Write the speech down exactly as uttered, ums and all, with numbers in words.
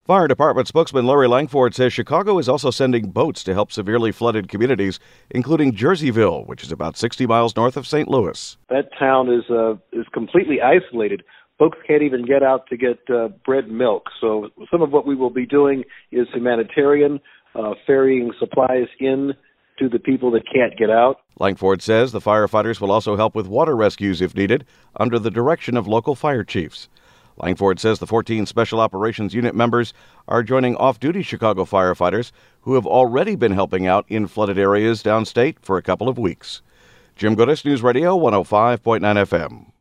Fire Department spokesman Larry Langford says Chicago is also sending boats to help severely flooded communities, including Jerseyville, which is about sixty miles north of Saint Louis. That town is uh, is completely isolated. Folks can't even get out to get uh, bread and milk. So some of what we will be doing is humanitarian, uh, ferrying supplies in to the people that can't get out. Langford says the firefighters will also help with water rescues if needed, under the direction of local fire chiefs. Langford says the fourteen Special Operations Unit members are joining off-duty Chicago firefighters who have already been helping out in flooded areas downstate for a couple of weeks. Jim Goodis, News Radio one oh five point nine F M.